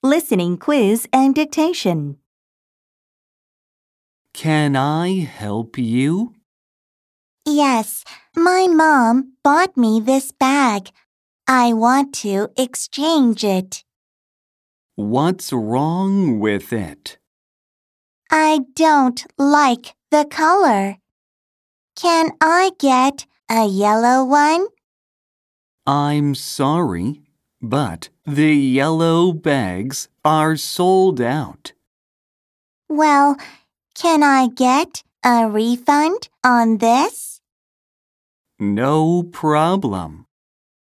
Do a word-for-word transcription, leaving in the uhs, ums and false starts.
Listening quiz and dictation. Can I help you? Yes, my mom bought me this bag. I want to exchange it. What's wrong with it? I don't like the color. Can I get a yellow one? I'm sorry, but the yellow bags are sold out. Well, can I get a refund on this? No problem.